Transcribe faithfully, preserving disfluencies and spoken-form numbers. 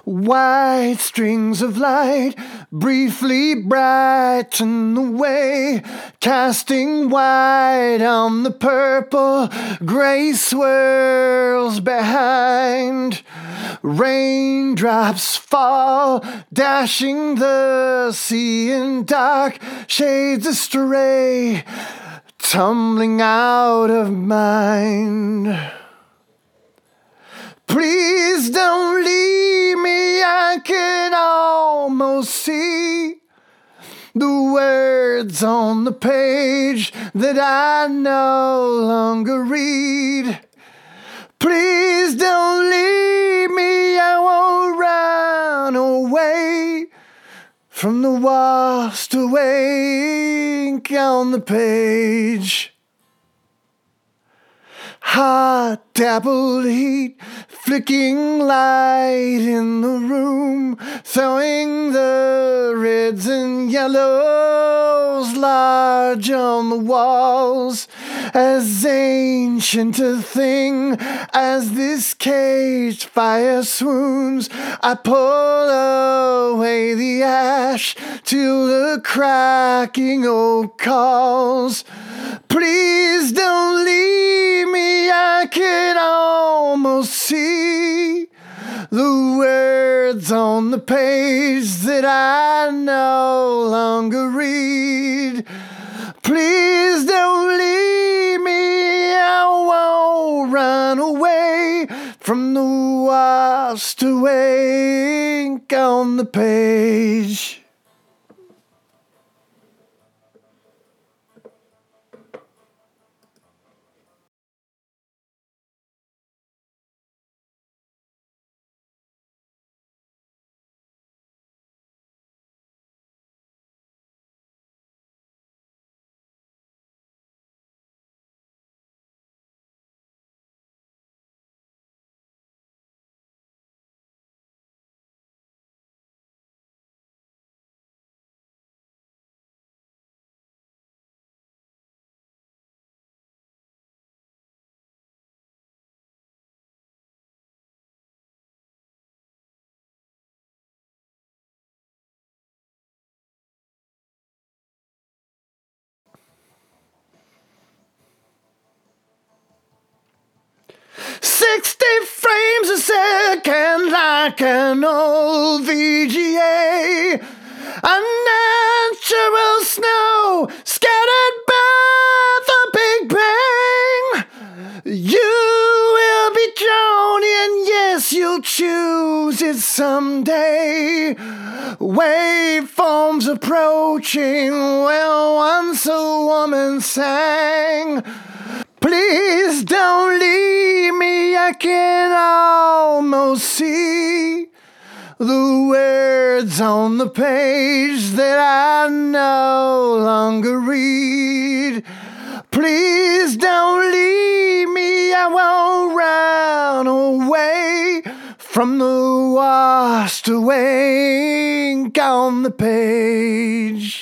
White strings of light briefly brighten the way, casting white on the purple gray swirls behind. Raindrops fall, dashing the sea in dark shades astray, tumbling out of mind. Please don't leave me, I can almost see the words on the page that I no longer read. Please don't leave me, I won't run away from the washed away ink on the page. Hot dappled heat, flicking light in the room, throwing the reds and yellows large on the walls. As ancient a thing as this caged fire swoons, I pull away the ash till the cracking oak calls. Please don't leave me, I can almost see the words on the page that I no longer read. Please don't leave me, I won't run away from the washed away ink on the page. Sixty frames a second like an old V G A. Unnatural snow scattered by the Big Bang. You will be drawn in, yes, you'll choose it someday. Waveforms approaching, well, once a woman sang. Please don't leave me, I can almost see the words on the page that I no longer read. Please don't leave me, I won't run away from the washed away ink on the page.